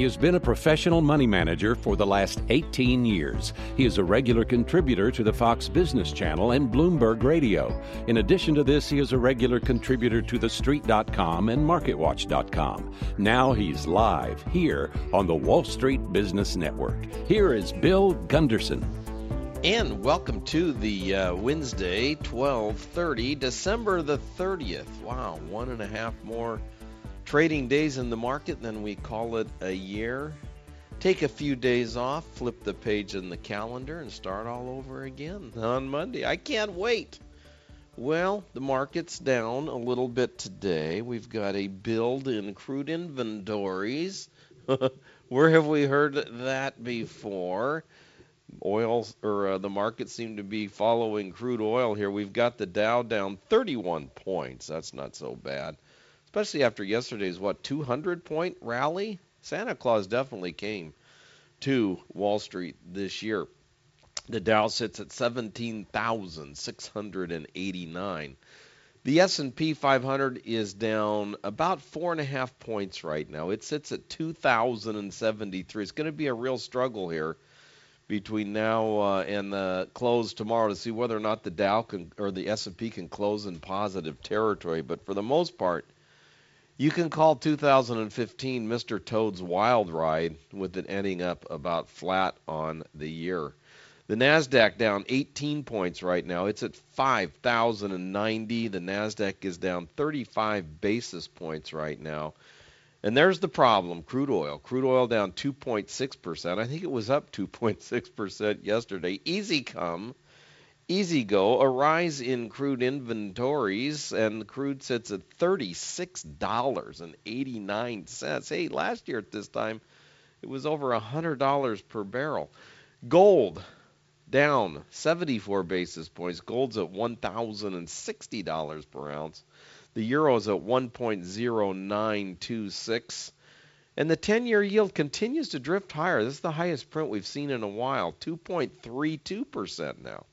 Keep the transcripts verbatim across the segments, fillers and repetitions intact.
has been a professional money manager for the last eighteen years. He is a regular contributor to the Fox Business Channel and Bloomberg Radio. In addition to this, he is a regular contributor to the street dot com and market watch dot com. Now he's live here on the Wall Street Business Network. Here is Bill Gunderson. And welcome to the uh, Wednesday, twelve thirty, December the thirtieth. Wow, one and a half more trading days in the market than we call it a year. Take a few days off, flip the page in the calendar, and start all over again on Monday. I can't wait. Well, the market's down a little bit today. We've got a build in crude inventories. Where have we heard that before? Oil or uh, the market seemed to be following crude oil here. We've got the Dow down thirty-one points. That's not so bad, especially after yesterday's what two hundred point rally. Santa Claus definitely came to Wall Street this year. The Dow sits at seventeen thousand six hundred eighty-nine. The S and P five hundred is down about four and a half points right now. It sits at two thousand seventy-three. It's going to be a real struggle here between now uh, and the close tomorrow to see whether or not the Dow can or the S and P can close in positive territory. But for the most part, you can call two thousand fifteen Mister Toad's wild ride, with it ending up about flat on the year. The NASDAQ down eighteen points right now. It's at five thousand ninety. The NASDAQ is down thirty-five basis points right now. And there's the problem, crude oil. Crude oil down two point six percent. I think it was up two point six percent yesterday. Easy come, easy go. A rise in crude inventories, and crude sits at thirty-six dollars and eighty-nine cents. Hey, last year at this time, it was over one hundred dollars per barrel. Gold down seventy-four basis points. Gold's at one thousand sixty dollars per ounce. The euro is at one point zero nine two six. And the ten-year yield continues to drift higher. This is the highest print we've seen in a while, two point three two percent now.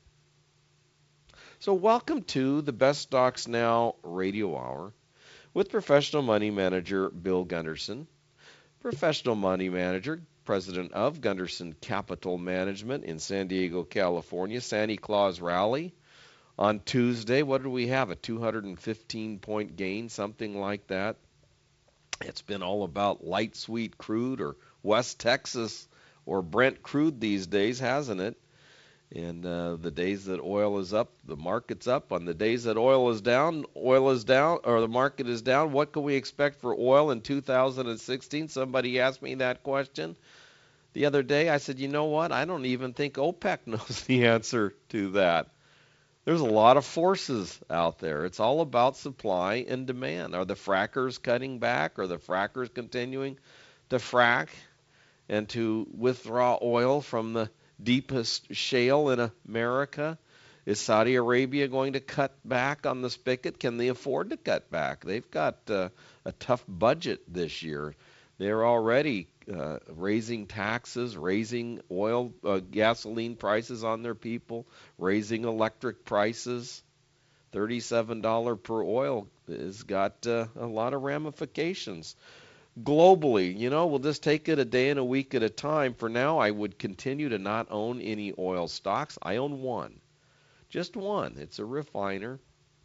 So welcome to the Best Stocks Now radio hour with professional money manager Bill Gunderson. Professional money manager, president of Gunderson Capital Management in San Diego, California. Santa Claus rally on Tuesday. What did we have? A two hundred fifteen point gain, something like that. It's been all about light sweet crude or West Texas or Brent crude these days, hasn't it? And uh, the days that oil is up, the market's up. On the days that oil is down, oil is down, or the market is down. What can we expect for oil in two thousand sixteen? Somebody asked me that question the other day. I said, you know what? I don't even think OPEC knows the answer to that. There's a lot of forces out there. It's all about supply and demand. Are the frackers cutting back? Are the frackers continuing to frack and to withdraw oil from the deepest shale in America? Is Saudi Arabia going to cut back on the spigot? Can they afford to cut back? They've got uh, a tough budget this year. They're already uh, raising taxes, raising oil, uh, gasoline prices on their people, raising electric prices. thirty-seven dollars per oil has got uh, a lot of ramifications. Globally, you know, we'll just take it a day and a week at a time. For now, I would continue to not own any oil stocks. I own one, just one. It's a refiner,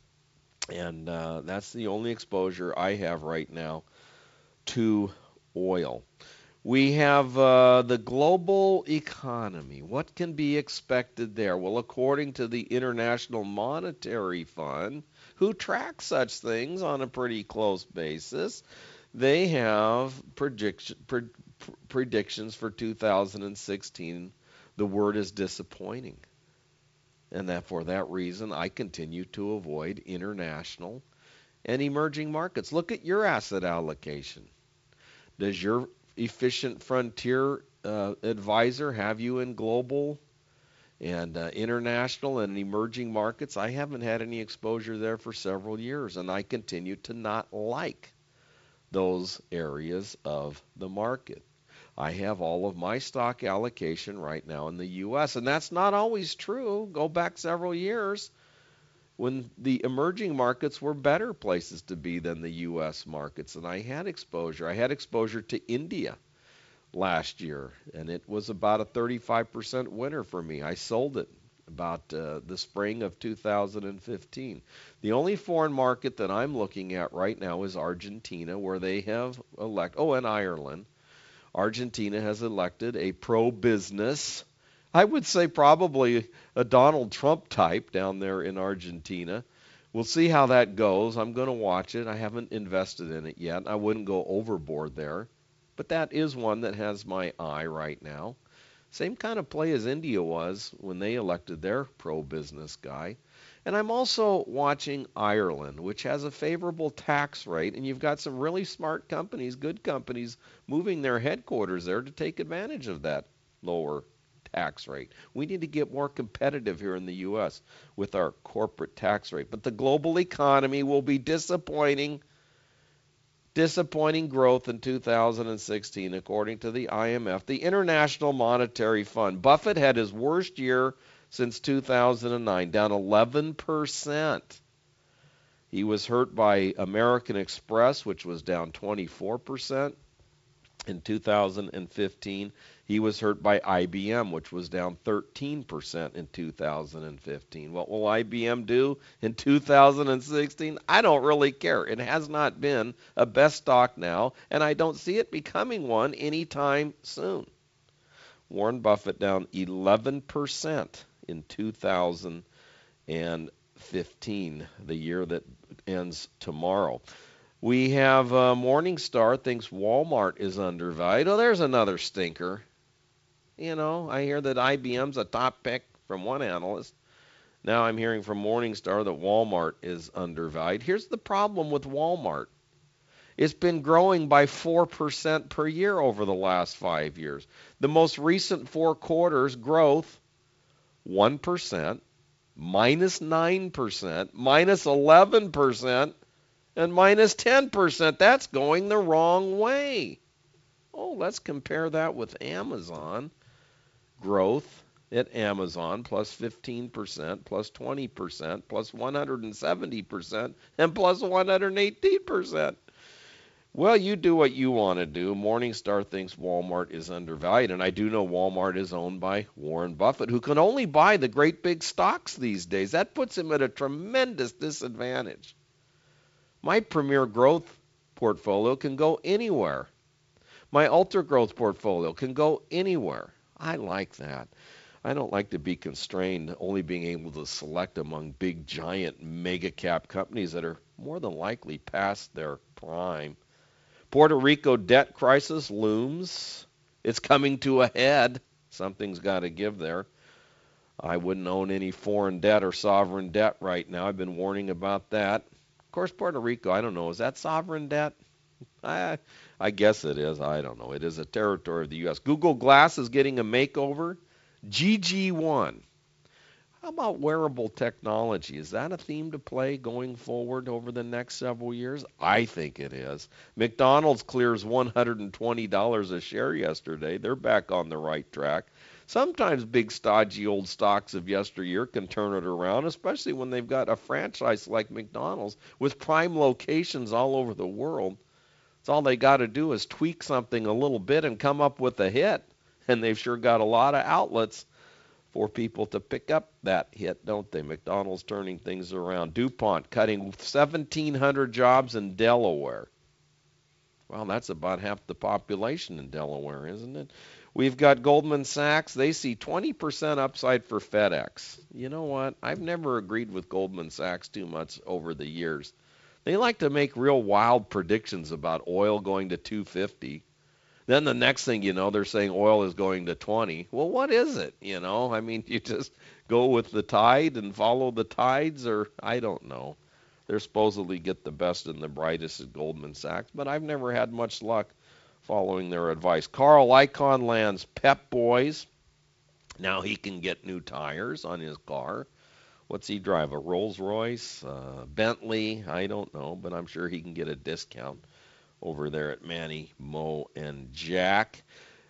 and uh, that's the only exposure I have right now to oil. We have uh, the global economy. What can be expected there? Well, according to the International Monetary Fund, who tracks such things on a pretty close basis, they have prediction, pre- predictions for two thousand sixteen. The word is disappointing. And that for that reason, I continue to avoid international and emerging markets. Look at your asset allocation. Does your efficient frontier uh, advisor have you in global and uh, international and emerging markets? I haven't had any exposure there for several years, and I continue to not like those areas of the market. I have all of my stock allocation right now in the U S, and that's not always true. Go back several years when the emerging markets were better places to be than the U S markets, and I had exposure. I had exposure to India last year, and it was about a thirty-five percent winner for me. I sold it about uh, the spring of two thousand fifteen. The only foreign market that I'm looking at right now is Argentina, where they have elect. Oh, and Ireland. Argentina has elected a pro-business, I would say probably a Donald Trump type down there in Argentina. We'll see how that goes. I'm going to watch it. I haven't invested in it yet. I wouldn't go overboard there. But that is one that has my eye right now. Same kind of play as India was when they elected their pro-business guy. And I'm also watching Ireland, which has a favorable tax rate, and you've got some really smart companies, good companies, moving their headquarters there to take advantage of that lower tax rate. We need to get more competitive here in the U S with our corporate tax rate. But the global economy will be disappointing, disappointing growth in two thousand sixteen, according to the I M F, the International Monetary Fund. Buffett had his worst year since two thousand nine, down eleven percent. He was hurt by American Express, which was down twenty-four percent in two thousand fifteen. He was hurt by I B M, which was down thirteen percent in two thousand fifteen. What will I B M do in two thousand sixteen? I don't really care. It has not been a best stock now, and I don't see it becoming one anytime soon. Warren Buffett down eleven percent in two thousand fifteen, the year that ends tomorrow. We have uh, Morningstar thinks Walmart is undervalued. Oh, there's another stinker. You know, I hear that I B M's a top pick from one analyst. Now I'm hearing from Morningstar that Walmart is undervalued. Here's the problem with Walmart. It's been growing by four percent per year over the last five years. The most recent four quarters growth, one percent, minus nine percent, minus eleven percent, and minus ten percent. That's going the wrong way. Oh, let's compare that with Amazon. Growth at Amazon plus fifteen percent, plus twenty percent, plus one hundred seventy percent, and plus one hundred eighteen percent. Well, you do what you want to do. Morningstar thinks Walmart is undervalued, and I do know Walmart is owned by Warren Buffett, who can only buy the great big stocks these days. That puts him at a tremendous disadvantage. My Premier Growth portfolio can go anywhere. My Ultra Growth portfolio can go anywhere. I like that. I don't like to be constrained only being able to select among big, giant, mega cap companies that are more than likely past their prime. Puerto Rico debt crisis looms. It's coming to a head. Something's got to give there. I wouldn't own any foreign debt or sovereign debt right now. I've been warning about that. Of course, Puerto Rico, I don't know, is that sovereign debt? I, I guess it is. I don't know. It is a territory of the U S. Google Glass is getting a makeover. G G one. How about wearable technology? Is that a theme to play going forward over the next several years? I think it is. McDonald's clears one hundred twenty dollars a share yesterday. They're back on the right track. Sometimes big, stodgy old stocks of yesteryear can turn it around, especially when they've got a franchise like McDonald's with prime locations all over the world. It's all they got to do is tweak something a little bit and come up with a hit. And they've sure got a lot of outlets for people to pick up that hit, don't they? McDonald's turning things around. DuPont cutting seventeen hundred jobs in Delaware. Well, that's about half the population in Delaware, isn't it? We've got Goldman Sachs. They see twenty percent upside for FedEx. You know what? I've never agreed with Goldman Sachs too much over the years. They like to make real wild predictions about oil going to two fifty. Then the next thing you know, they're saying oil is going to twenty. Well, what is it? You know, I mean, you just go with the tide and follow the tides, or I don't know. They're supposedly get the best and the brightest at Goldman Sachs, but I've never had much luck following their advice. Carl Icahn lands Pep Boys. Now he can get new tires on his car. What's he drive? A Rolls Royce, uh, Bentley? I don't know, but I'm sure he can get a discount over there at Manny, Mo, and Jack.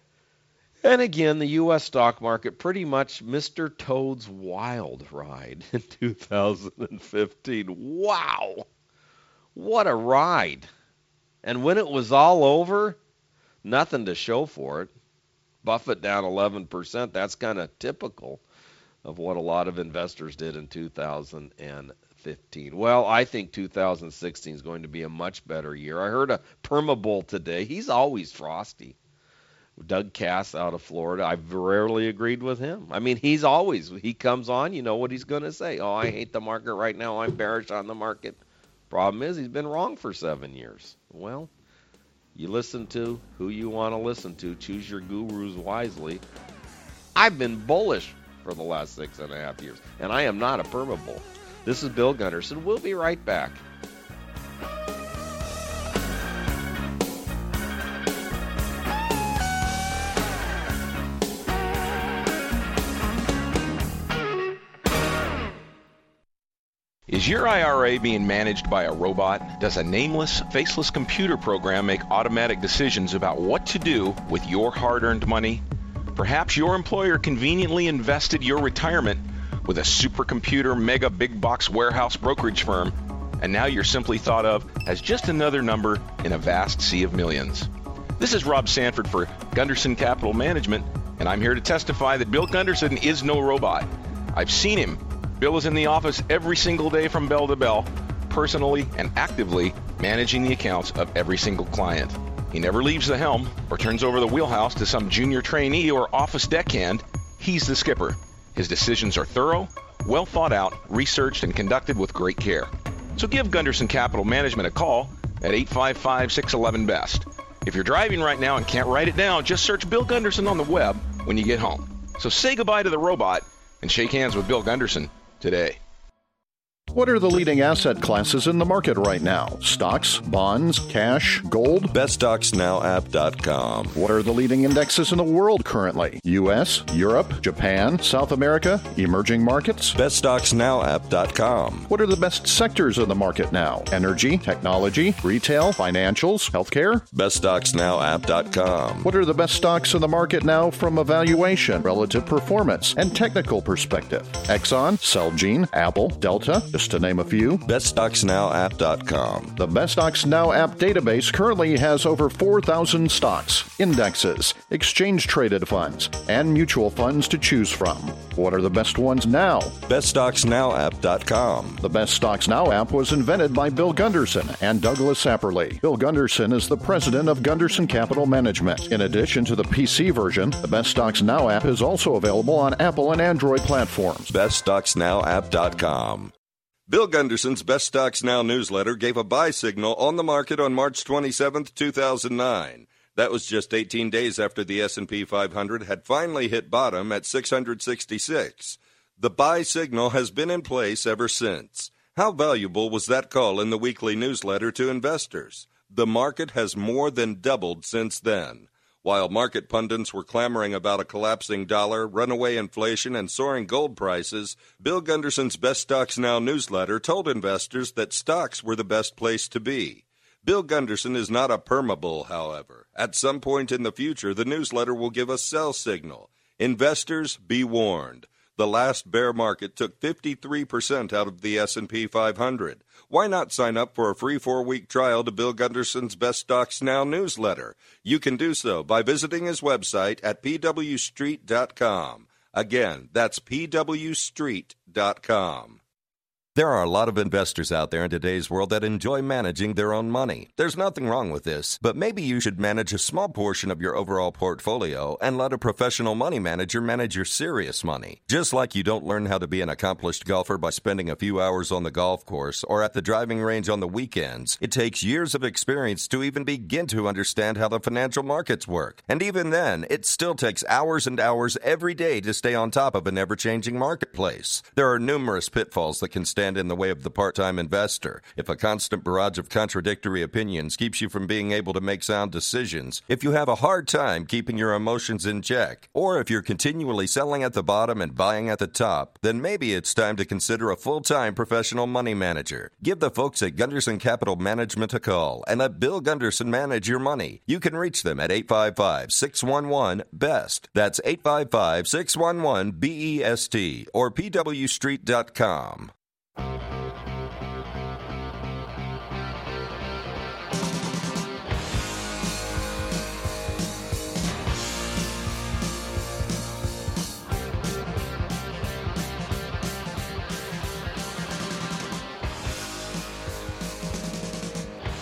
And again, the U S stock market pretty much Mister Toad's wild ride in two thousand fifteen. Wow! What a ride. And when it was all over, nothing to show for it. Buffett down eleven percent. That's kind of typical of what a lot of investors did in two thousand fifteen. Well, I think two thousand sixteen is going to be a much better year. I heard a Permabull today. He's always frosty. Doug Cass out of Florida. I've rarely agreed with him. I mean, he's always, he comes on, you know what he's going to say. Oh, I hate the market right now. I'm bearish on the market. Problem is, he's been wrong for seven years. Well, you listen to who you want to listen to. Choose your gurus wisely. I've been bullish for the last six and a half years, and I am not a Permabull. This is Bill Gunderson. We'll be right back. Is your I R A being managed by a robot? Does a nameless, faceless computer program make automatic decisions about what to do with your hard-earned money? Perhaps your employer conveniently invested your retirement with a supercomputer mega big box warehouse brokerage firm, and now you're simply thought of as just another number in a vast sea of millions. This is Rob Sanford for Gunderson Capital Management, and I'm here to testify that Bill Gunderson is no robot. I've seen him. Bill is in the office every single day from bell to bell, personally and actively managing the accounts of every single client. He never leaves the helm or turns over the wheelhouse to some junior trainee or office deckhand. He's the skipper. His decisions are thorough, well thought out, researched, and conducted with great care. So give Gunderson Capital Management a call at eight five five, six one one, B E S T. If you're driving right now and can't write it down, just search Bill Gunderson on the web when you get home. So say goodbye to the robot and shake hands with Bill Gunderson today. What are the leading asset classes in the market right now? Stocks, bonds, cash, gold? best stocks now app dot com. What are the leading indexes in the world currently? U S, Europe, Japan, South America, emerging markets? best stocks now app dot com. What are the best sectors of the market now? Energy, technology, retail, financials, healthcare? best stocks now app dot com. What are the best stocks in the market now from a valuation, relative performance, and technical perspective? Exxon, Celgene, Apple, Delta, just to name a few. best stocks now app dot com. The Best Stocks Now app database currently has over four thousand stocks, indexes, exchange-traded funds, and mutual funds to choose from. What are the best ones now? best stocks now app dot com. The Best Stocks Now app was invented by Bill Gunderson and Douglas Sapperly. Bill Gunderson is the president of Gunderson Capital Management. In addition to the P C version, the Best Stocks Now app is also available on Apple and Android platforms. best stocks now app dot com. Bill Gunderson's Best Stocks Now newsletter gave a buy signal on the market on March twenty-seventh, two thousand nine. That was just eighteen days after the S and P five hundred had finally hit bottom at six hundred sixty-six. The buy signal has been in place ever since. How valuable was that call in the weekly newsletter to investors? The market has more than doubled since then. While market pundits were clamoring about a collapsing dollar, runaway inflation, and soaring gold prices, Bill Gunderson's Best Stocks Now newsletter told investors that stocks were the best place to be. Bill Gunderson is not a Permabull, however. At some point in the future, the newsletter will give a sell signal. Investors, be warned. The last bear market took fifty-three percent out of the S and P five hundred. Why not sign up for a free four-week trial to Bill Gunderson's Best Stocks Now newsletter? You can do so by visiting his website at p w street dot com. Again, that's p w street dot com. There are a lot of investors out there in today's world that enjoy managing their own money. There's nothing wrong with this, but maybe you should manage a small portion of your overall portfolio and let a professional money manager manage your serious money. Just like you don't learn how to be an accomplished golfer by spending a few hours on the golf course or at the driving range on the weekends, it takes years of experience to even begin to understand how the financial markets work. And even then, it still takes hours and hours every day to stay on top of an ever-changing marketplace. There are numerous pitfalls that can stand in the way of the part-time investor. If a constant barrage of contradictory opinions keeps you from being able to make sound decisions, if you have a hard time keeping your emotions in check, or if you're continually selling at the bottom and buying at the top, then maybe it's time to consider a full-time professional money manager. Give the folks at Gunderson Capital Management a call and let Bill Gunderson manage your money. You can reach them at eight five five, six one one, B E S T. That's eight five five, six one one, B E S T or p w street dot com.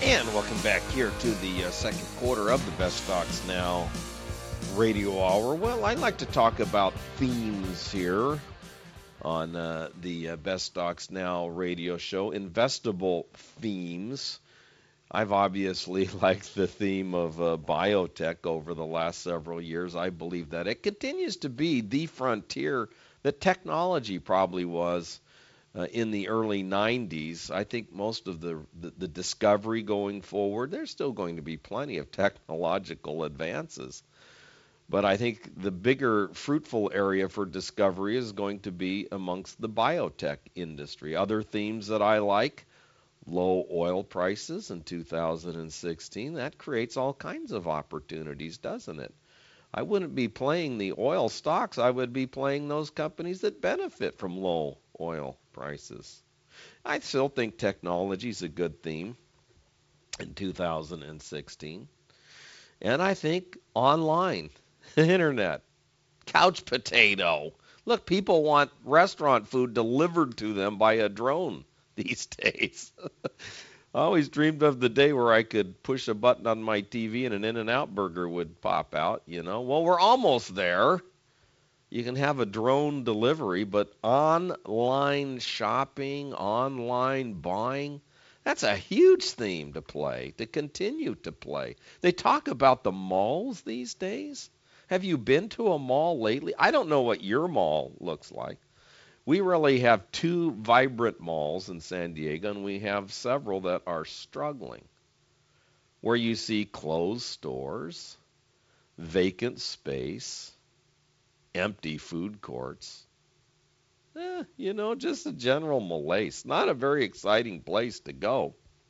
And welcome back here to the uh, second quarter of the Best Stocks Now radio hour. Well, I like to talk about themes here on uh, the uh, Best Stocks Now radio show, investable themes. I've obviously liked the theme of uh, biotech over the last several years. I believe that it continues to be the frontier that technology probably was uh, in the early nineties. I think most of the, the, the discovery going forward, there's still going to be plenty of technological advances. But I think the bigger fruitful area for discovery is going to be amongst the biotech industry. Other themes that I like, low oil prices in two thousand sixteen, that creates all kinds of opportunities, doesn't it? I wouldn't be playing the oil stocks. I would be playing those companies that benefit from low oil prices. I still think technology is a good theme in two thousand sixteen. And I think online, internet, couch potato. Look, people want restaurant food delivered to them by a drone these days. I always dreamed of the day where I could push a button on my T V and an In-N-Out burger would pop out, you know. Well, we're almost there. You can have a drone delivery, but online shopping, online buying, that's a huge theme to play, to continue to play. They talk about the malls these days. Have you been to a mall lately? I don't know what your mall looks like. We really have two vibrant malls in San Diego, and we have several that are struggling, where you see closed stores, vacant space, empty food courts. Eh, you know, just a general malaise. Not a very exciting place to go.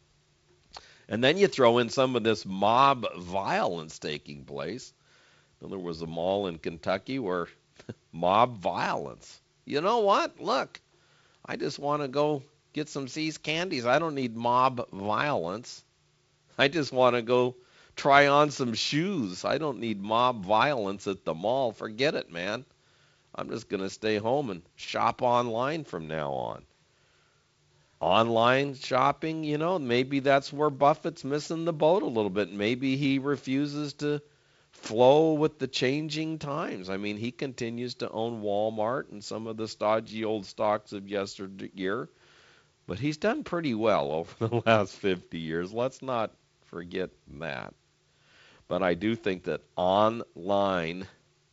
And then you throw in some of this mob violence taking place. There was a mall in Kentucky where mob violence. You know what? Look, I just want to go get some See's candies. I don't need mob violence. I just want to go try on some shoes. I don't need mob violence at the mall. Forget it, man. I'm just going to stay home and shop online from now on. Online shopping, you know, maybe that's where Buffett's missing the boat a little bit. Maybe he refuses to flow with the changing times. I mean, he continues to own Walmart and some of the stodgy old stocks of yesteryear, but he's done pretty well over the last fifty years. Let's not forget that. But I do think that online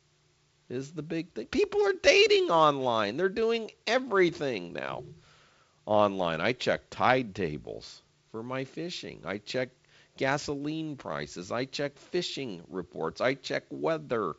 is the big thing. People are dating online. They're doing everything now online. I check tide tables for my fishing. I check gasoline prices. I check fishing reports. I check weather.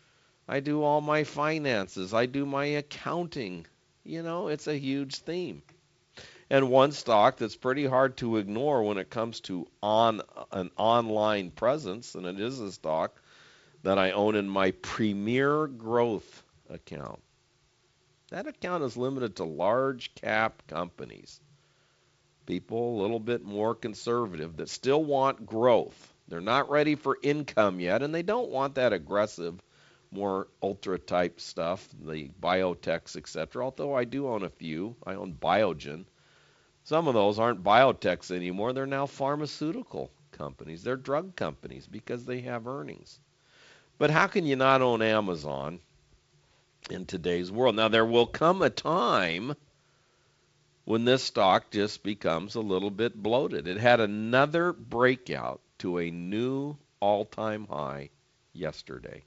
I do all my finances. I do my accounting. You know, it's a huge theme. And one stock that's pretty hard to ignore when it comes to on an online presence, and it is a stock that I own in my Premier Growth account. That account is limited to large cap companies. People a little bit more conservative that still want growth. They're not ready for income yet, and they don't want that aggressive, more ultra-type stuff, the biotechs, et cetera, although I do own a few. I own Biogen. Some of those aren't biotechs anymore. They're now pharmaceutical companies. They're drug companies because they have earnings. But how can you not own Amazon in today's world? Now, there will come a time when this stock just becomes a little bit bloated. It had another breakout to a new all-time high yesterday.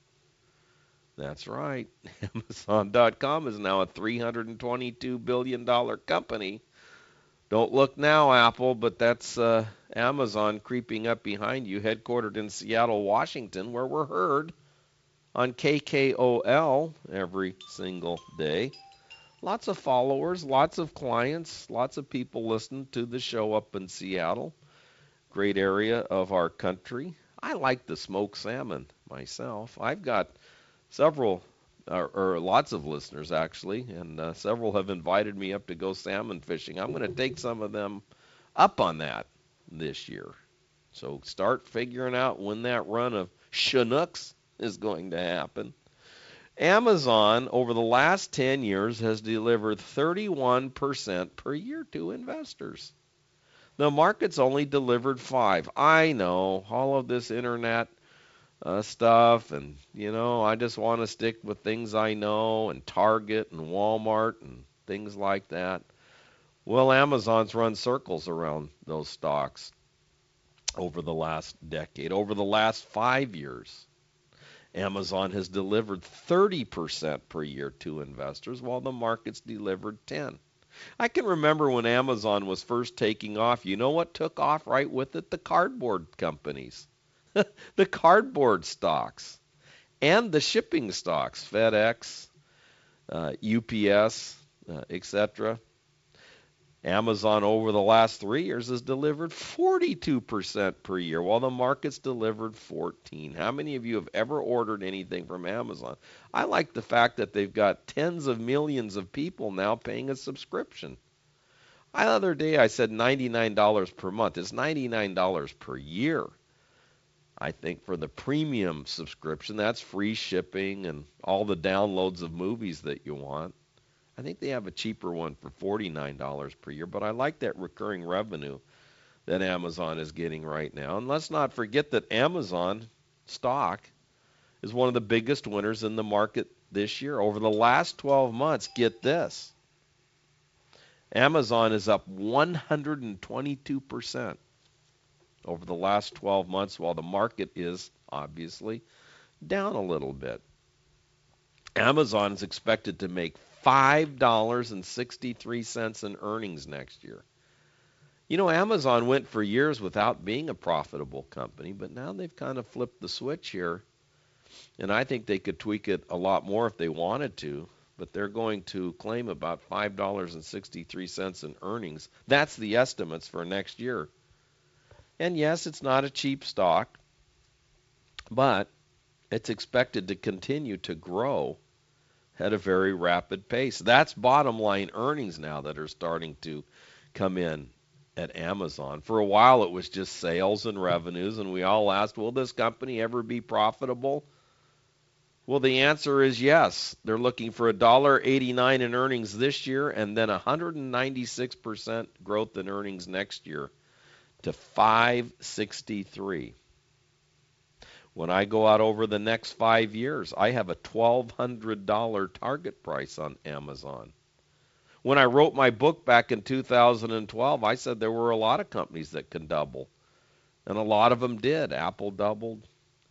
That's right. Amazon dot com is now a three hundred twenty-two billion dollars company. Don't look now, Apple, but that's uh, Amazon creeping up behind you, headquartered in Seattle, Washington, where we're heard on K K O L every single day. Lots of followers, lots of clients, lots of people listen to the show up in Seattle. Great area of our country. I like the smoked salmon myself. I've got several, or, or lots of listeners actually, and uh, several have invited me up to go salmon fishing. I'm going to take some of them up on that this year. So start figuring out when that run of Chinooks is going to happen. Amazon, over the last ten years, has delivered thirty-one percent per year to investors. The market's only delivered five. I know, all of this internet uh, stuff, and, you know, I just want to stick with things I know, and Target and Walmart and things like that. Well, Amazon's run circles around those stocks over the last decade. Over the last five years, Amazon has delivered thirty percent per year to investors, while the market's delivered ten. I can remember when Amazon was first taking off. You know what took off right with it? The cardboard companies, the cardboard stocks, and the shipping stocks, FedEx, uh, U P S, uh, et cetera. Amazon over the last three years has delivered forty-two percent per year, while the market's delivered fourteen. How many of you have ever ordered anything from Amazon? I like the fact that they've got tens of millions of people now paying a subscription. The other day I said ninety-nine dollars per month. It's ninety-nine dollars per year. I think for the premium subscription, that's free shipping and all the downloads of movies that you want. I think they have a cheaper one for forty-nine dollars per year, but I like that recurring revenue that Amazon is getting right now. And let's not forget that Amazon stock is one of the biggest winners in the market this year. Over the last twelve months, get this, Amazon is up one hundred twenty-two percent over the last twelve months, while the market is obviously down a little bit. Amazon is expected to make five dollars and sixty-three cents in earnings next year. You know, Amazon went for years without being a profitable company, but now they've kind of flipped the switch here, and I think they could tweak it a lot more if they wanted to, but they're going to claim about five dollars and sixty-three cents in earnings. That's the estimates for next year. And yes, it's not a cheap stock, but it's expected to continue to grow at a very rapid pace. That's bottom line earnings now that are starting to come in at Amazon. For a while, it was just sales and revenues, and we all asked, will this company ever be profitable? Well, the answer is yes. They're looking for one dollar eighty-nine in earnings this year, and then one hundred ninety-six percent growth in earnings next year to five sixty-three. When I go out over the next five years, I have a twelve hundred dollars target price on Amazon. When I wrote my book back in two thousand twelve, I said there were a lot of companies that can double, and a lot of them did. Apple doubled,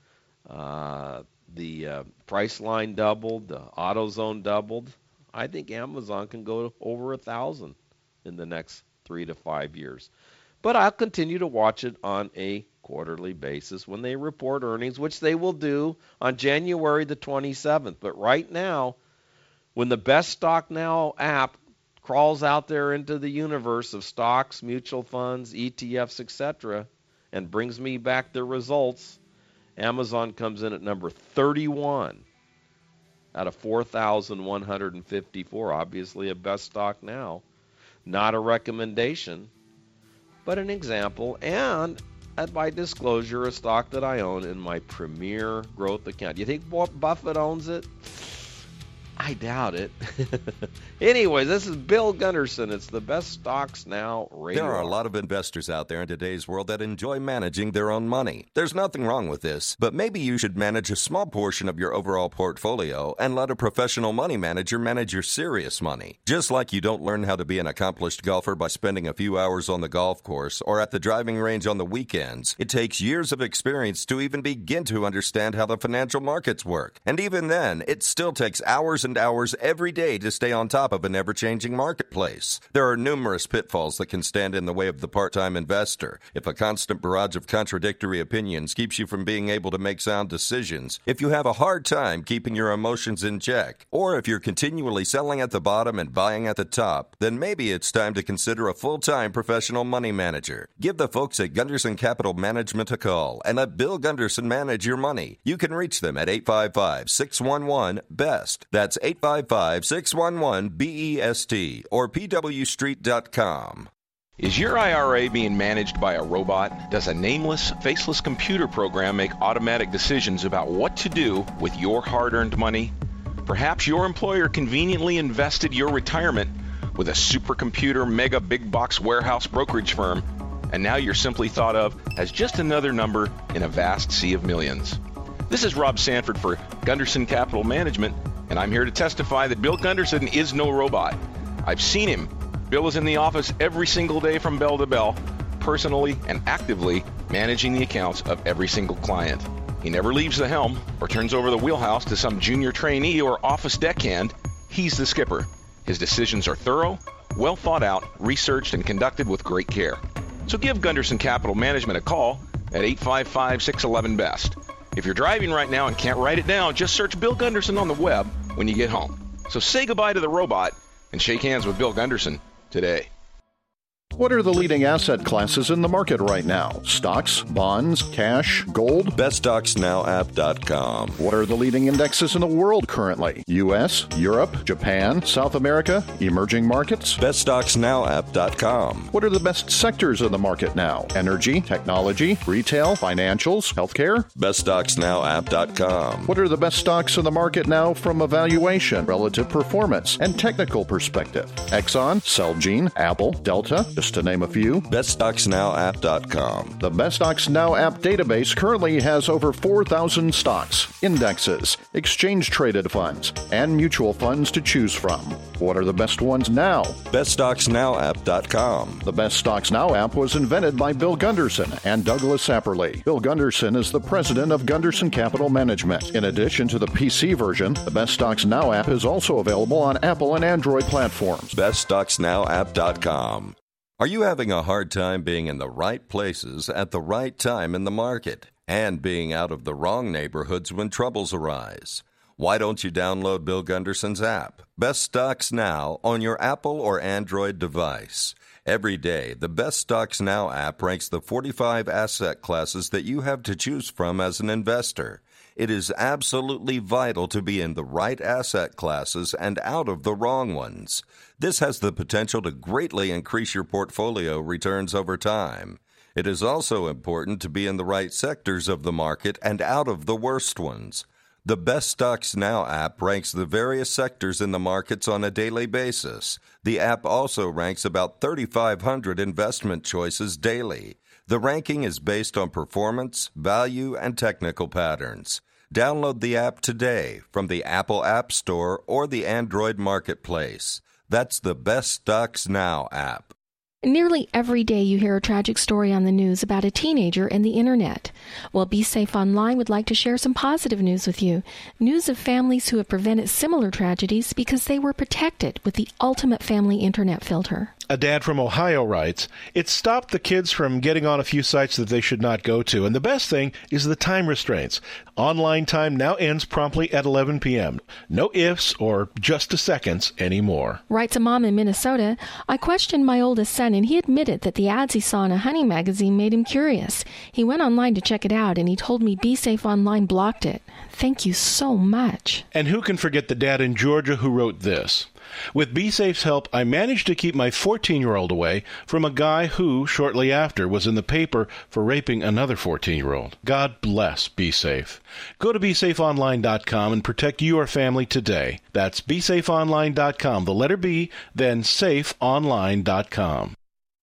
uh, the uh, Priceline doubled, the AutoZone doubled. I think Amazon can go to over a thousand in the next three to five years. But I'll continue to watch it on a quarterly basis when they report earnings, which they will do on January the twenty-seventh. But right now, when the Best Stock Now app crawls out there into the universe of stocks, mutual funds, E T Fs, et cetera, and brings me back the results, Amazon comes in at number thirty-one out of four thousand one hundred fifty-four. Obviously a Best Stock Now. Not a recommendation, but an example, and at my disclosure, a stock that I own in my Premier Growth account. Do you think Buffett owns it? I doubt it. Anyways, this is Bill Gunderson. It's the Best Stocks Now radio. There are a lot of investors out there in today's world that enjoy managing their own money. There's nothing wrong with this, but maybe you should manage a small portion of your overall portfolio and let a professional money manager manage your serious money. Just like you don't learn how to be an accomplished golfer by spending a few hours on the golf course or at the driving range on the weekends, it takes years of experience to even begin to understand how the financial markets work. And even then, it still takes hours and hours every day to stay on top of an ever-changing marketplace. There are numerous pitfalls that can stand in the way of the part-time investor. If a constant barrage of contradictory opinions keeps you from being able to make sound decisions, if you have a hard time keeping your emotions in check, or if you're continually selling at the bottom and buying at the top, then maybe it's time to consider a full-time professional money manager. Give the folks at Gunderson Capital Management a call and let Bill Gunderson manage your money. You can reach them at eight five five, six one one, B E S T. That's eight five five, six one one, B E S T or P W street dot com. Is your I R A being managed by a robot? Does a nameless, faceless computer program make automatic decisions about what to do with your hard-earned money? Perhaps your employer conveniently invested your retirement with a supercomputer mega big box warehouse brokerage firm and now you're simply thought of as just another number in a vast sea of millions. This is Rob Sanford for Gunderson Capital Management, and I'm here to testify that Bill Gunderson is no robot. I've seen him. Bill is in the office every single day from bell to bell, personally and actively managing the accounts of every single client. He never leaves the helm or turns over the wheelhouse to some junior trainee or office deckhand. He's the skipper. His decisions are thorough, well thought out, researched, and conducted with great care. So give Gunderson Capital Management a call at eight five five, six one one, B E S T. If you're driving right now and can't write it down, just search Bill Gunderson on the web when you get home. So say goodbye to the robot and shake hands with Bill Gunderson today. What are the leading asset classes in the market right now? Stocks, bonds, cash, gold? best stocks now app dot com. What are the leading indexes in the world currently? U S, Europe, Japan, South America, emerging markets? best stocks now app dot com. What are the best sectors in the market now? Energy, technology, retail, financials, healthcare? best stocks now app dot com. What are the best stocks in the market now from a valuation, relative performance, and technical perspective? Exxon, Celgene, Apple, Delta, just to name a few. best stocks now app dot com. The Best Stocks Now app database currently has over four thousand stocks, indexes, exchange-traded funds, and mutual funds to choose from. What are the best ones now? best stocks now app dot com. The Best Stocks Now app was invented by Bill Gunderson and Douglas Sapperly. Bill Gunderson is the president of Gunderson Capital Management. In addition to the P C version, the Best Stocks Now app is also available on Apple and Android platforms. best stocks now app dot com. Are you having a hard time being in the right places at the right time in the market and being out of the wrong neighborhoods when troubles arise? Why don't you download Bill Gunderson's app, Best Stocks Now, on your Apple or Android device? Every day, the Best Stocks Now app ranks the forty-five asset classes that you have to choose from as an investor. It is absolutely vital to be in the right asset classes and out of the wrong ones. This has the potential to greatly increase your portfolio returns over time. It is also important to be in the right sectors of the market and out of the worst ones. The Best Stocks Now app ranks the various sectors in the markets on a daily basis. The app also ranks about thirty-five hundred investment choices daily. The ranking is based on performance, value, and technical patterns. Download the app today from the Apple App Store or the Android Marketplace. That's the Best Stocks Now app. Nearly every day you hear a tragic story on the news about a teenager and the internet. Well, Be Safe Online would like to share some positive news with you. News of families who have prevented similar tragedies because they were protected with the ultimate family internet filter. A dad from Ohio writes, "It stopped the kids from getting on a few sites that they should not go to. And the best thing is the time restraints. Online time now ends promptly at eleven p.m. No ifs or just a seconds anymore." Writes a mom in Minnesota, "I questioned my oldest son and he admitted that the ads he saw in a hunting magazine made him curious. He went online to check it out and he told me Be Safe Online blocked it. Thank you so much." And who can forget the dad in Georgia who wrote this? "With BeSafe's help, I managed to keep my fourteen-year-old away from a guy who, shortly after, was in the paper for raping another fourteen-year-old. God bless BeSafe." Go to be safe online dot com and protect your family today. That's be safe online dot com, the letter B, then safe online dot com.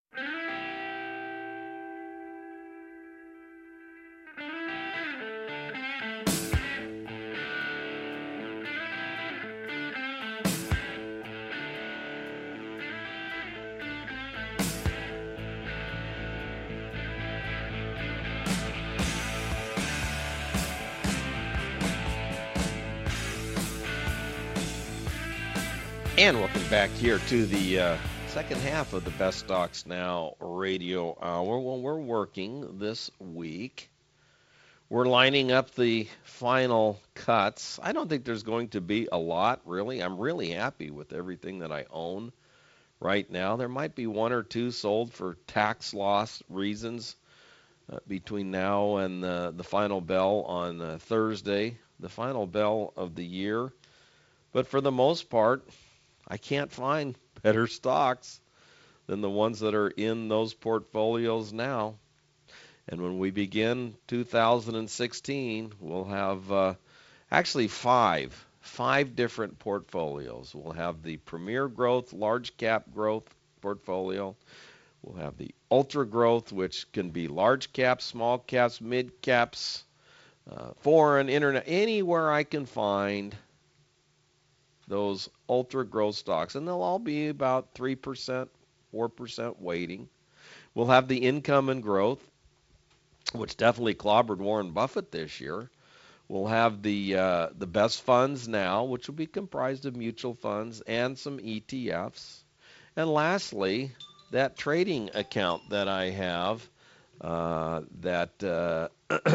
And welcome back here to the uh, second half of the Best Stocks Now radio hour. Well, we're working this week. We're lining up the final cuts. I don't think there's going to be a lot, really. I'm really happy with everything that I own right now. There might be one or two sold for tax loss reasons uh, between now and uh, the final bell on uh, Thursday, the final bell of the year. But for the most part, I can't find better stocks than the ones that are in those portfolios now. And when we begin two thousand sixteen, we'll have uh, actually five, five different portfolios. We'll have the Premier Growth, Large Cap Growth portfolio. We'll have the ultra growth, which can be large caps, small caps, mid caps, uh, foreign, internet, anywhere I can find those ultra growth stocks. And they'll all be about three percent, four percent weighting. We'll have the income and growth, which definitely clobbered Warren Buffett this year. We'll have the uh, the best funds now, which will be comprised of mutual funds and some E T Fs. And lastly, that trading account that I have uh, that uh,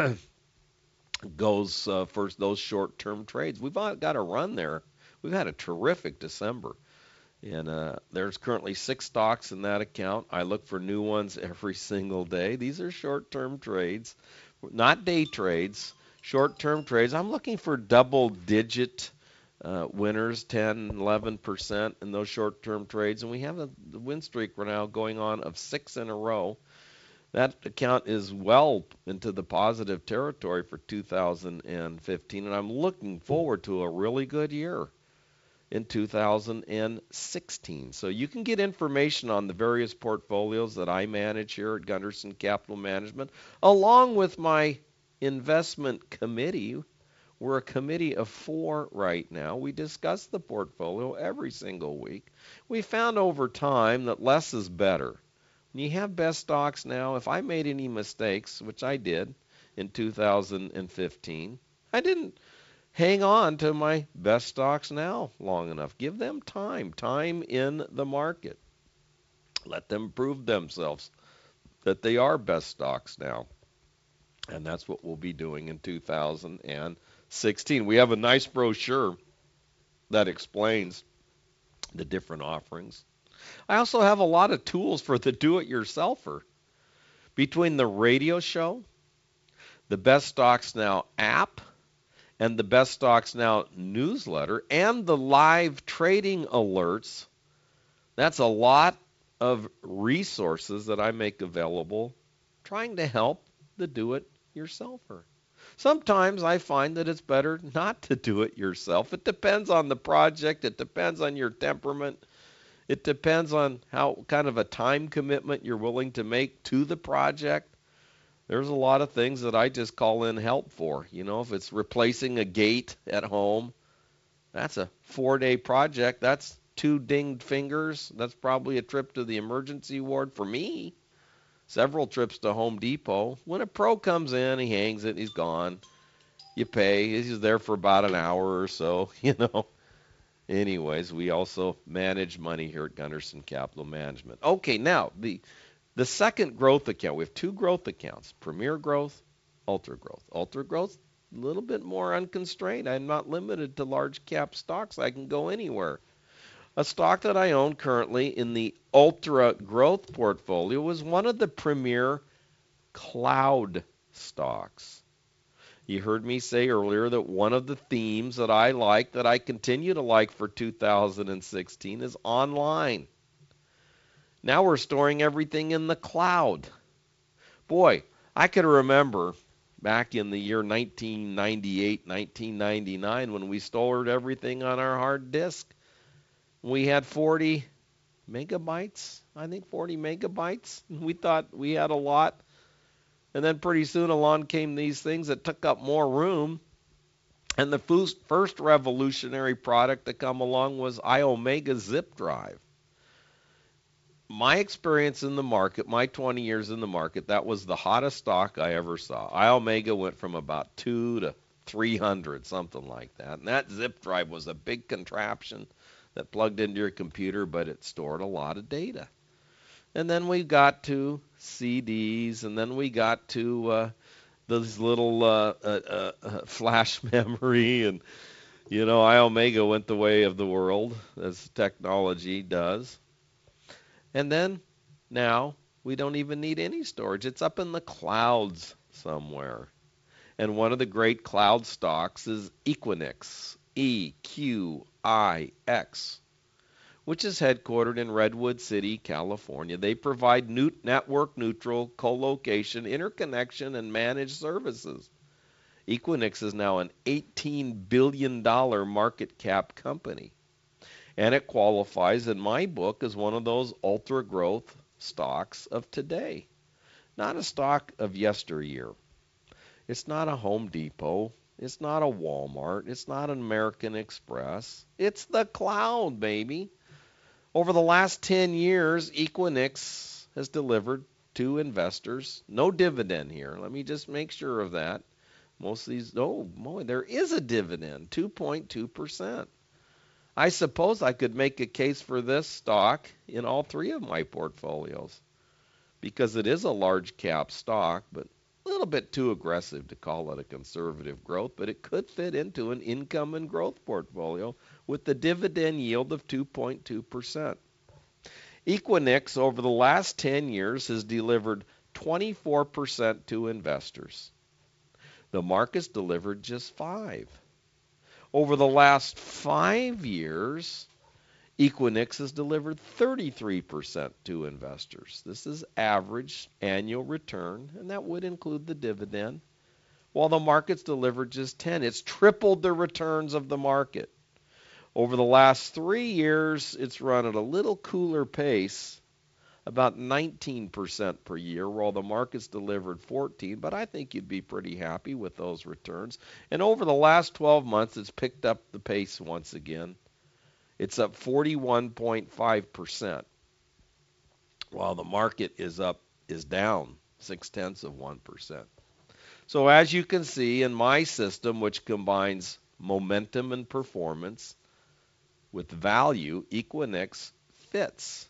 goes uh, for those short-term trades. We've got a run there. We've had a terrific December. And uh, there's currently six stocks in that account. I look for new ones every single day. These are short-term trades, not day trades, short-term trades. I'm looking for double-digit uh, winners, ten, eleven percent in those short-term trades. And we have a win streak right now going on of six in a row. That account is well into the positive territory for two thousand fifteen, and I'm looking forward to a really good year in two thousand sixteen. So you can get information on the various portfolios that I manage here at Gunderson Capital Management, along with my investment committee. We're a committee of four right now. We discuss the portfolio every single week. We found over time that less is better. When you have best stocks now, if I made any mistakes, which I did in two thousand fifteen, I didn't hang on to my best stocks now long enough. Give them time, time in the market. Let them prove themselves that they are best stocks now. And that's what we'll be doing in two thousand sixteen. We have a nice brochure that explains the different offerings. I also have a lot of tools for the do-it-yourselfer. Between the radio show, the Best Stocks Now app, and the Best Stocks Now newsletter, and the live trading alerts, that's a lot of resources that I make available trying to help the do-it-yourselfer. Sometimes I find that it's better not to do it yourself. It depends on the project. It depends on your temperament. It depends on how kind of a time commitment you're willing to make to the project. There's a lot of things that I just call in help for. You know, if it's replacing a gate at home, that's a four-day project. That's two dinged fingers. That's probably a trip to the emergency ward for me. Several trips to Home Depot. When a pro comes in, he hangs it, he's gone. You pay. He's there for about an hour or so, you know. Anyways, we also manage money here at Gunderson Capital Management. Okay, now, the the second growth account. We have two growth accounts, Premier Growth, Ultra Growth. Ultra Growth, a little bit more unconstrained. I'm not limited to large cap stocks. I can go anywhere. A stock that I own currently in the Ultra Growth portfolio was one of the premier cloud stocks. You heard me say earlier that one of the themes that I like, that I continue to like for two thousand sixteen, is online. Now we're storing everything in the cloud. Boy, I could remember back in the year nineteen ninety-eight, nineteen ninety-nine when we stored everything on our hard disk. We had forty megabytes, I think forty megabytes. We thought we had a lot. And then pretty soon along came these things that took up more room. And the first revolutionary product to come along was iOmega Zip Drive. My experience in the market, my twenty years in the market, that was the hottest stock I ever saw. iOmega went from about two to three hundred, something like that. And that zip drive was a big contraption that plugged into your computer, but it stored a lot of data. And then we got to C Ds, and then we got to uh, those little uh, uh, uh, flash memory, and, you know, iOmega went the way of the world, as technology does. And then now we don't even need any storage. It's up in the clouds somewhere. And one of the great cloud stocks is Equinix, E Q I X, which is headquartered in Redwood City, California. They provide new network-neutral co-location, interconnection, and managed services. Equinix is now an eighteen billion dollars market cap company, and it qualifies in my book as one of those ultra-growth stocks of today, not a stock of yesteryear. It's not a Home Depot. It's not a Walmart. It's not an American Express. It's the cloud, baby. Over the last ten years, Equinix has delivered to investors no dividend here. Let me just make sure of that. Most of these, oh boy, there is a dividend, two point two percent. I suppose I could make a case for this stock in all three of my portfolios because it is a large cap stock, but a little bit too aggressive to call it a conservative growth, but it could fit into an income and growth portfolio with the dividend yield of two point two percent. Equinix over the last ten years has delivered twenty-four percent to investors. The market's delivered just five. Over the last five years, Equinix has delivered thirty-three percent to investors. This is average annual return, and that would include the dividend. While the market's delivered just ten, it's tripled the returns of the market. Over the last three years, it's run at a little cooler pace, about nineteen percent per year, while the market's delivered fourteen, but I think you'd be pretty happy with those returns. And over the last twelve months, it's picked up the pace once again. It's up forty-one point five percent, while the market is up is down six-tenths of one percent. So as you can see in my system, which combines momentum and performance with value, Equinix fits.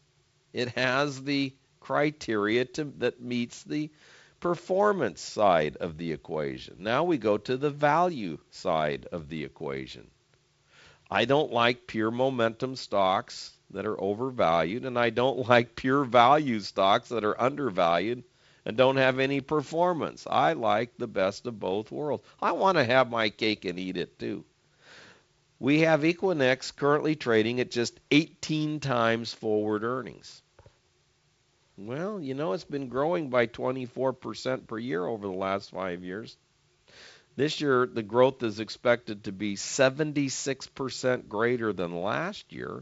It has the criteria to, that meets the performance side of the equation. Now we go to the value side of the equation. I don't like pure momentum stocks that are overvalued, and I don't like pure value stocks that are undervalued and don't have any performance. I like the best of both worlds. I want to have my cake and eat it too. We have Equinix currently trading at just eighteen times forward earnings. Well, you know, it's been growing by twenty-four percent per year over the last five years. This year, the growth is expected to be seventy-six percent greater than last year.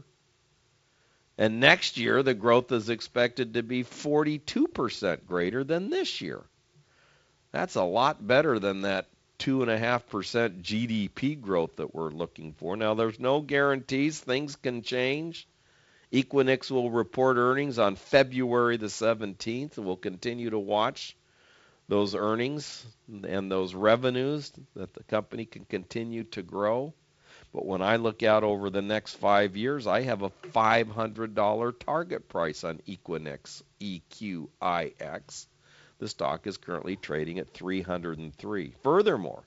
And next year, the growth is expected to be forty-two percent greater than this year. That's a lot better than that two point five percent G D P growth that we're looking for. Now, there's no guarantees. Things can change. Equinix will report earnings on February the seventeenth, and we'll continue to watch those earnings and those revenues that the company can continue to grow. But when I look out over the next five years, I have a five hundred dollars target price on Equinix, E Q I X. The stock is currently trading at three hundred three. Furthermore,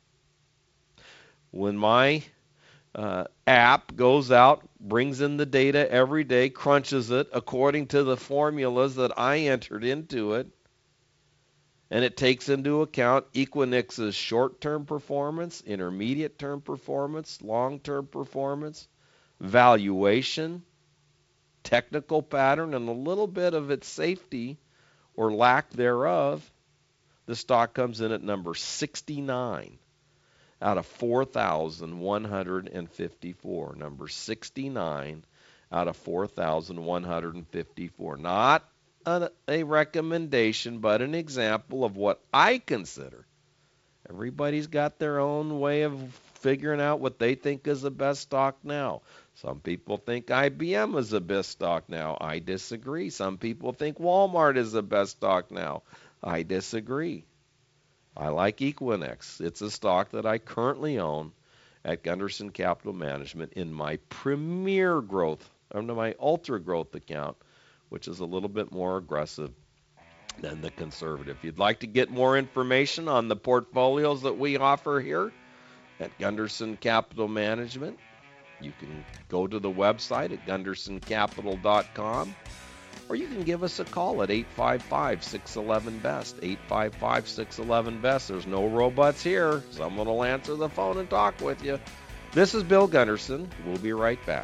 when my uh, app goes out, brings in the data every day, crunches it according to the formulas that I entered into it, and it takes into account Equinix's short-term performance, intermediate-term performance, long-term performance, valuation, technical pattern, and a little bit of its safety or lack thereof, the stock comes in at number sixty-nine out of four thousand one hundred fifty-four. Number sixty-nine out of four thousand one hundred fifty-four. Not a, a recommendation, but an example of what I consider. Everybody's got their own way of figuring out what they think is the best stock now. Some people think I B M is the best stock now. I disagree. Some people think Walmart is the best stock now. I disagree. I like Equinix. It's a stock that I currently own at Gunderson Capital Management in my premier growth, under my ultra growth account, which is a little bit more aggressive than the conservative. If you'd like to get more information on the portfolios that we offer here at Gunderson Capital Management, you can go to the website at gunderson capital dot com, or you can give us a call at eight five five, six one one, B E S T, eight five five, six one one, B E S T. There's no robots here. Someone will answer the phone and talk with you. This is Bill Gunderson. We'll be right back.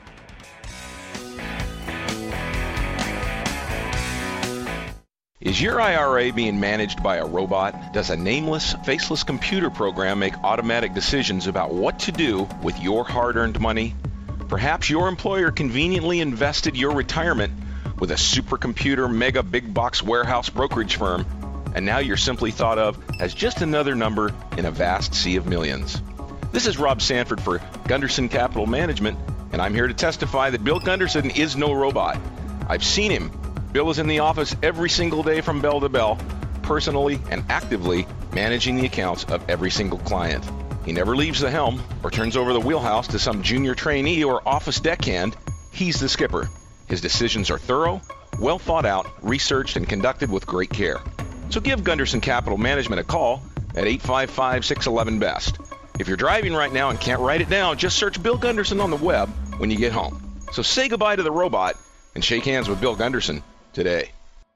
Is your I R A being managed by a robot? Does a nameless, faceless computer program make automatic decisions about what to do with your hard-earned money? Perhaps your employer conveniently invested your retirement with a supercomputer mega big box warehouse brokerage firm, and now you're simply thought of as just another number in a vast sea of millions. This is Rob Sanford for Gunderson Capital Management, and I'm here to testify that Bill Gunderson is no robot. I've seen him. Bill is in the office every single day from bell to bell, personally and actively managing the accounts of every single client. He never leaves the helm or turns over the wheelhouse to some junior trainee or office deckhand. He's the skipper. His decisions are thorough, well thought out, researched, and conducted with great care. So give Gunderson Capital Management a call at eight five five, six one one, B E S T. If you're driving right now and can't write it down, just search Bill Gunderson on the web when you get home. So say goodbye to the robot and shake hands with Bill Gunderson today.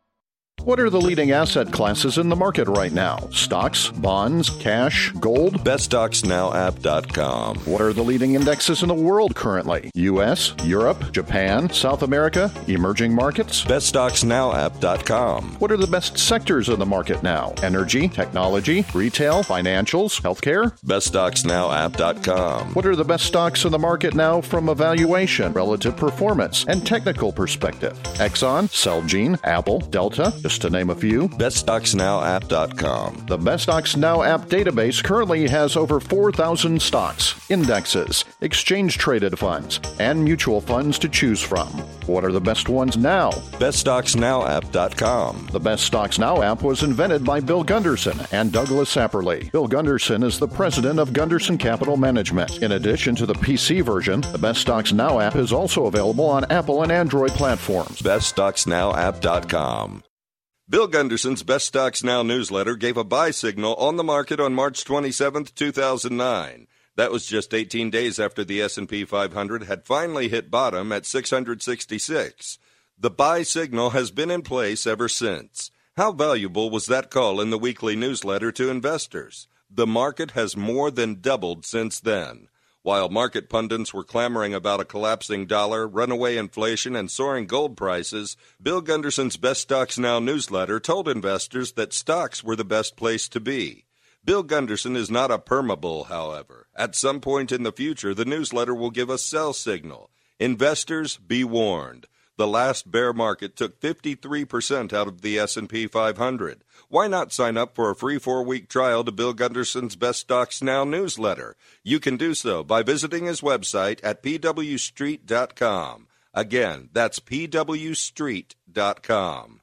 What are the leading asset classes in the market right now? Stocks, bonds, cash, gold? best stocks now app dot com. What are the leading indexes in the world currently? U S, Europe, Japan, South America, emerging markets? best stocks now app dot com. What are the best sectors in the market now? Energy, technology, retail, financials, healthcare? best stocks now app dot com. What are the best stocks in the market now from a valuation, relative performance, and technical perspective? Exxon, Celgene, Apple, Delta, just to name a few. best stocks now app dot com. The Best Stocks Now app database currently has over four thousand stocks, indexes, exchange-traded funds, and mutual funds to choose from. What are the best ones now? best stocks now app dot com. The Best Stocks Now app was invented by Bill Gunderson and Douglas Sapperly. Bill Gunderson is the president of Gunderson Capital Management. In addition to the P C version, the Best Stocks Now app is also available on Apple and Android platforms. best stocks now app dot com. Bill Gunderson's Best Stocks Now newsletter gave a buy signal on the market on March twenty-seventh, two thousand nine. That was just eighteen days after the S and P five hundred had finally hit bottom at six hundred sixty-six. The buy signal has been in place ever since. How valuable was that call in the weekly newsletter to investors? The market has more than doubled since then. While market pundits were clamoring about a collapsing dollar, runaway inflation, and soaring gold prices, Bill Gunderson's Best Stocks Now newsletter told investors that stocks were the best place to be. Bill Gunderson is not a permabull, however. At some point in the future, the newsletter will give a sell signal. Investors, be warned. The last bear market took fifty-three percent out of the S and P five hundred. Why not sign up for a free four-week trial to Bill Gunderson's Best Stocks Now newsletter? You can do so by visiting his website at p w street dot com. Again, that's p w street dot com.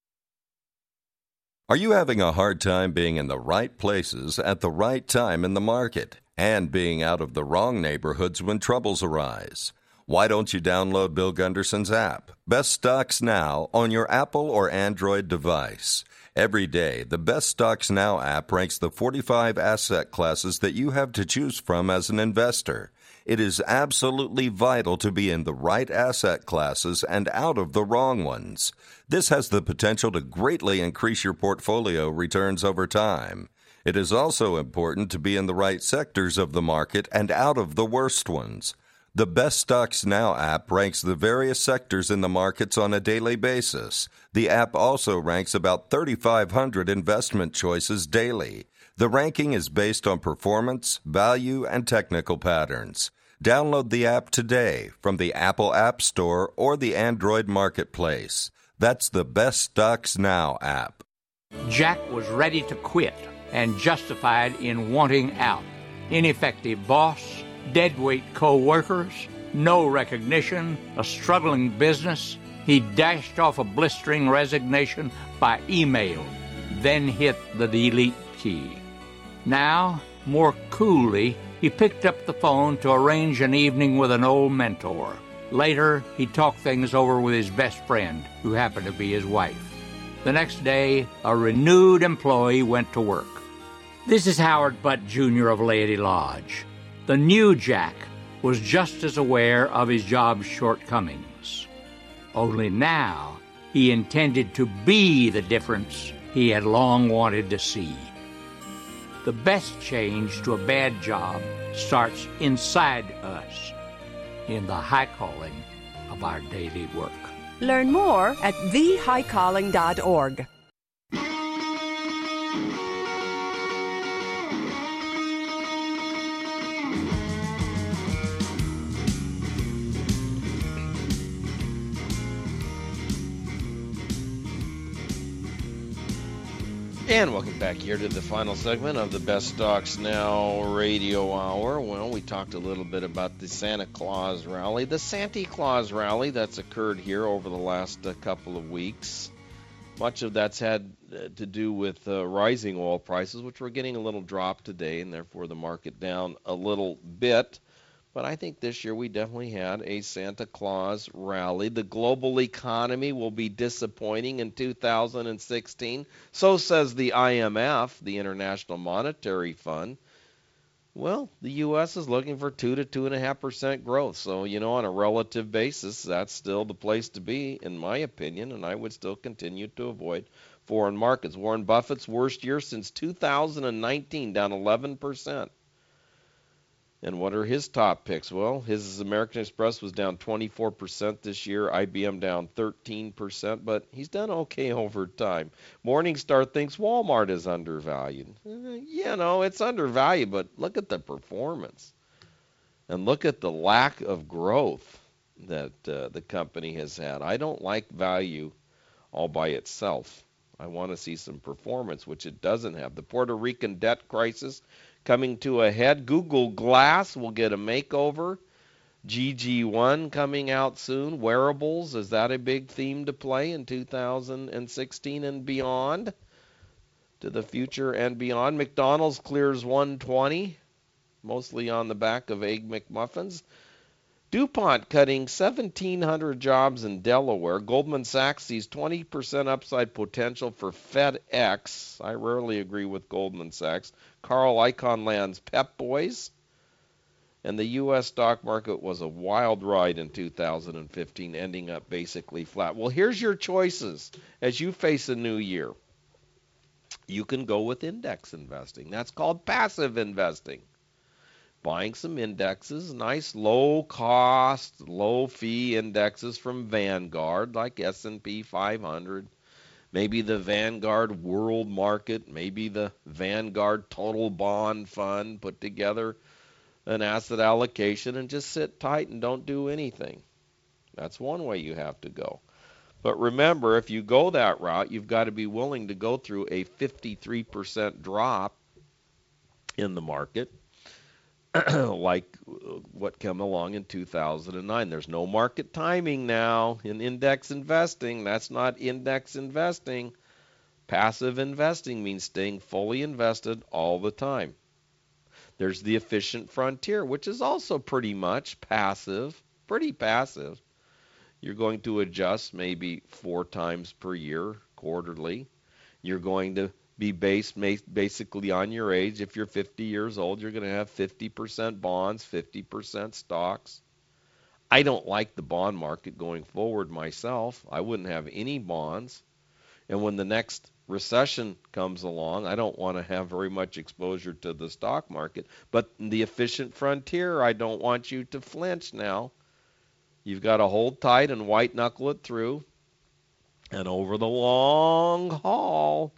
Are you having a hard time being in the right places at the right time in the market and being out of the wrong neighborhoods when troubles arise? Why don't you download Bill Gunderson's app, Best Stocks Now, on your Apple or Android device? Every day, the Best Stocks Now app ranks the forty-five asset classes that you have to choose from as an investor. It is absolutely vital to be in the right asset classes and out of the wrong ones. This has the potential to greatly increase your portfolio returns over time. It is also important to be in the right sectors of the market and out of the worst ones. The Best Stocks Now app ranks the various sectors in the markets on a daily basis. The app also ranks about thirty-five hundred investment choices daily. The ranking is based on performance, value, and technical patterns. Download the app today from the Apple App Store or the Android Marketplace. That's the Best Stocks Now app. Jack was ready to quit and justified in wanting out. Ineffective boss, deadweight co-workers, no recognition, a struggling business. He dashed off a blistering resignation by email, then hit the delete key. Now, more coolly, he picked up the phone to arrange an evening with an old mentor. Later, he talked things over with his best friend, who happened to be his wife. The next day, a renewed employee went to work. This is Howard Butt, Junior of Laity Lodge. The new Jack was just as aware of his job's shortcomings. Only now he intended to be the difference he had long wanted to see. The best change to a bad job starts inside us, in the high calling of our daily work. Learn more at the high calling dot org. And welcome back here to the final segment of the Best Stocks Now radio hour. Well, we talked a little bit about the Santa Claus rally, the Santa Claus rally that's occurred here over the last uh, couple of weeks. Much of that's had uh, to do with uh, rising oil prices, which we're getting a little drop today, and therefore the market down a little bit. But I think this year we definitely had a Santa Claus rally. The global economy will be disappointing in two thousand sixteen. So says the I M F, the International Monetary Fund. Well, the U S is looking for two to two point five percent growth. So, you know, on a relative basis, that's still the place to be, in my opinion, and I would still continue to avoid foreign markets. Warren Buffett's worst year since two thousand nineteen, down eleven percent. And what are his top picks? Well, his American Express was down twenty-four percent this year, I B M down thirteen percent, but he's done okay over time. Morningstar thinks Walmart is undervalued. You know, it's undervalued, but look at the performance. And look at the lack of growth that uh, the company has had. I don't like value all by itself. I want to see some performance, which it doesn't have. The Puerto Rican debt crisis coming to a head. Google Glass will get a makeover. G G one coming out soon. Wearables, is that a big theme to play in two thousand sixteen and beyond? To the future and beyond. McDonald's clears one twenty, mostly on the back of Egg McMuffins. DuPont cutting seventeen hundred jobs in Delaware. Goldman Sachs sees twenty percent upside potential for FedEx. I rarely agree with Goldman Sachs. Carl Icahn lands Pep Boys. And the U S stock market was a wild ride in two thousand fifteen, ending up basically flat. Well, here's your choices as you face a new year. You can go with index investing. That's called passive investing. Buying some indexes, nice low-cost, low-fee indexes from Vanguard, like S and P five hundred, maybe the Vanguard World Market, maybe the Vanguard Total Bond Fund, put together an asset allocation and just sit tight and don't do anything. That's one way you have to go. But remember, if you go that route, you've got to be willing to go through a fifty-three percent drop in the market, like what came along in two thousand nine. There's no market timing now in index investing. That's not index investing. Passive investing means staying fully invested all the time. There's the efficient frontier, which is also pretty much passive, pretty passive. You're going to adjust maybe four times per year, quarterly. You're going to be based basically on your age. If you're fifty years old, you're going to have fifty percent bonds, fifty percent stocks. I don't like the bond market going forward myself. I wouldn't have any bonds. And when the next recession comes along, I don't want to have very much exposure to the stock market. But in the efficient frontier, I don't want you to flinch now. You've got to hold tight and white knuckle it through. And over the long haul,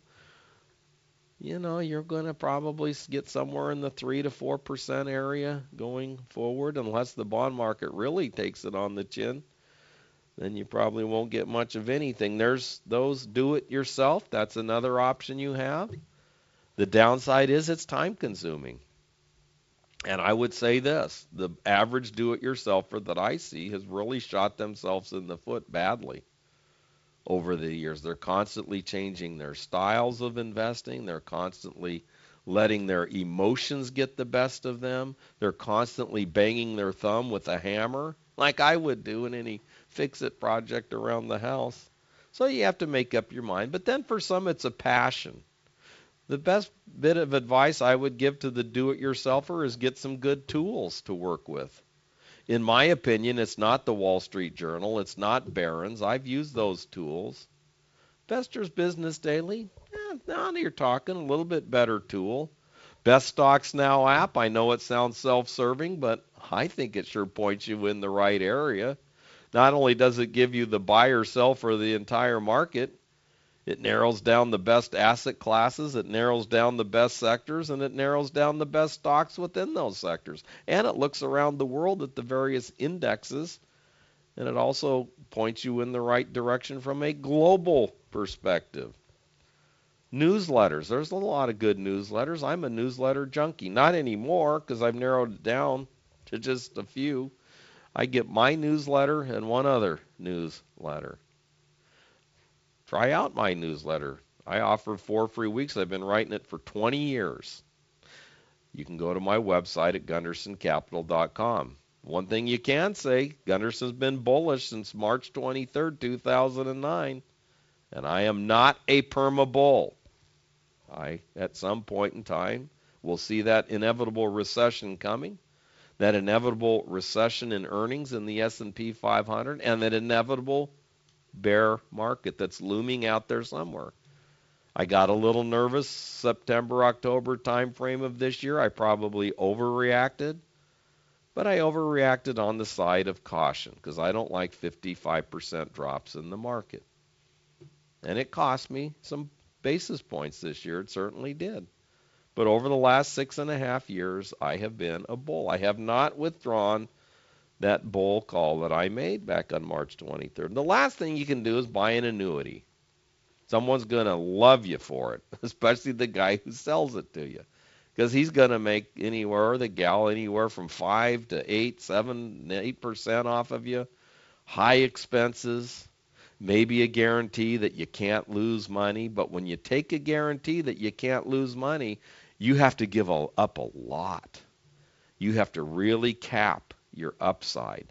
you know, you're going to probably get somewhere in the three to four percent area going forward, unless the bond market really takes it on the chin. Then you probably won't get much of anything. There's those do-it-yourself. That's another option you have. The downside is it's time-consuming. And I would say this, the average do-it-yourselfer that I see has really shot themselves in the foot badly over the years. They're constantly changing their styles of investing. They're constantly letting their emotions get the best of them. They're constantly banging their thumb with a hammer, like I would do in any fix-it project around the house. So you have to make up your mind. But then for some, it's a passion. The best bit of advice I would give to the do-it-yourselfer is get some good tools to work with. In my opinion, it's not the Wall Street Journal. It's not Barron's. I've used those tools. Investor's Business Daily, eh, now you're talking a little bit better tool. Best Stocks Now app, I know it sounds self-serving, but I think it sure points you in the right area. Not only does it give you the buy or sell for the entire market, it narrows down the best asset classes, it narrows down the best sectors, and it narrows down the best stocks within those sectors. And it looks around the world at the various indexes, and it also points you in the right direction from a global perspective. Newsletters. There's a lot of good newsletters. I'm a newsletter junkie. Not anymore because I've narrowed it down to just a few. I get my newsletter and one other newsletter. Try out my newsletter. I offer four free weeks. I've been writing it for twenty years. You can go to my website at gunderson capital dot com. One thing you can say, Gunderson's been bullish since March twenty-third, two thousand nine, and I am not a perma bull. I, at some point in time, will see that inevitable recession coming, that inevitable recession in earnings in the S and P five hundred, and that inevitable bear market that's looming out there somewhere. I got a little nervous September, October time frame of this year. I probably overreacted, but I overreacted on the side of caution because I don't like fifty-five percent drops in the market. And it cost me some basis points this year. It certainly did. But over the last six and a half years, I have been a bull. I have not withdrawn that bull call that I made back on March twenty-third. The last thing you can do is buy an annuity. Someone's going to love you for it, especially the guy who sells it to you, because he's going to make anywhere, or the gal, anywhere from five to eight, seven, eight percent off of you. High expenses, maybe a guarantee that you can't lose money. But when you take a guarantee that you can't lose money, you have to give a, up a lot. You have to really cap your upside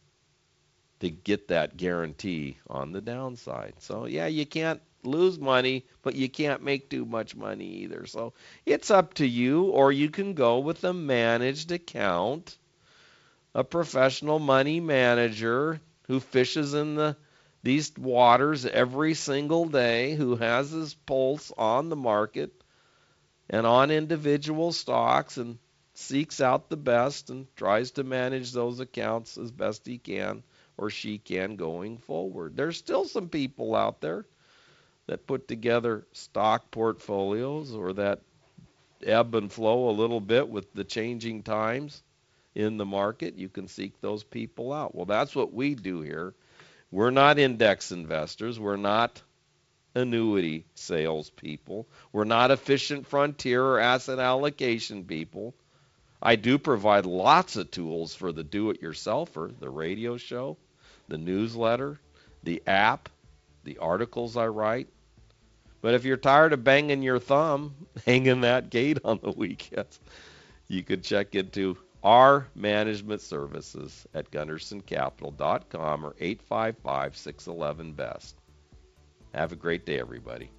to get that guarantee on the downside. So, yeah, you can't lose money, but you can't make too much money either. So it's up to you, or you can go with a managed account, a professional money manager who fishes in the these waters every single day, who has his pulse on the market and on individual stocks and seeks out the best and tries to manage those accounts as best he can or she can going forward. There's still some people out there that put together stock portfolios or that ebb and flow a little bit with the changing times in the market. You can seek those people out. Well, that's what we do here. We're not index investors. We're not annuity sales people. We're not efficient frontier or asset allocation people. I do provide lots of tools for the do-it-yourselfer, the radio show, the newsletter, the app, the articles I write. But if you're tired of banging your thumb, hanging that gate on the weekends, you could check into our management services at gunderson capital dot com or eight five five, six one one, B E S T. Have a great day, everybody.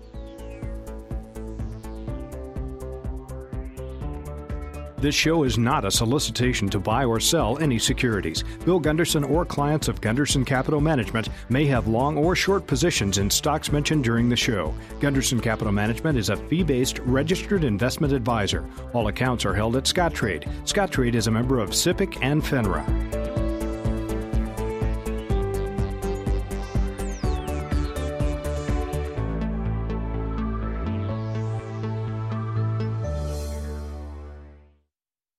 This show is not a solicitation to buy or sell any securities. Bill Gunderson or clients of Gunderson Capital Management may have long or short positions in stocks mentioned during the show. Gunderson Capital Management is a fee-based registered investment advisor. All accounts are held at Scottrade. Scottrade is a member of SIPC and FINRA.